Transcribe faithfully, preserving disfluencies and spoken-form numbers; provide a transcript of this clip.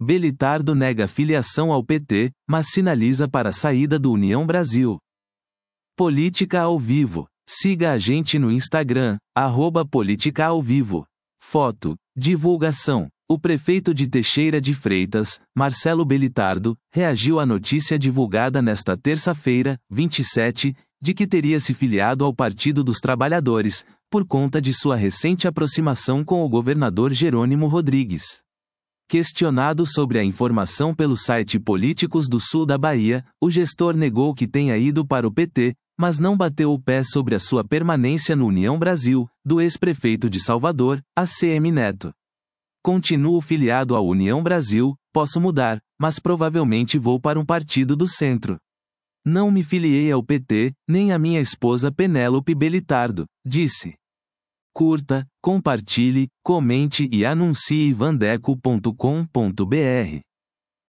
Belitardo nega filiação ao P T, mas sinaliza para a saída do União Brasil. Política ao vivo. Siga a gente no Instagram, arroba Política ao Vivo. Foto. Divulgação. O prefeito de Teixeira de Freitas, Marcelo Belitardo, reagiu à notícia divulgada nesta terça-feira, vinte e sete, de que teria se filiado ao Partido dos Trabalhadores, por conta de sua recente aproximação com o governador Jerônimo Rodrigues. Questionado sobre a informação pelo site Políticos do Sul da Bahia, o gestor negou que tenha ido para o P T, mas não bateu o pé sobre a sua permanência no União Brasil, do ex-prefeito de Salvador, A C M Neto. Continuo filiado à União Brasil, posso mudar, mas provavelmente vou para um partido do centro. Não me filiei ao P T, nem a minha esposa Penélope Belitardo, disse. Curta, compartilhe, comente e anuncie vandeco ponto com ponto br.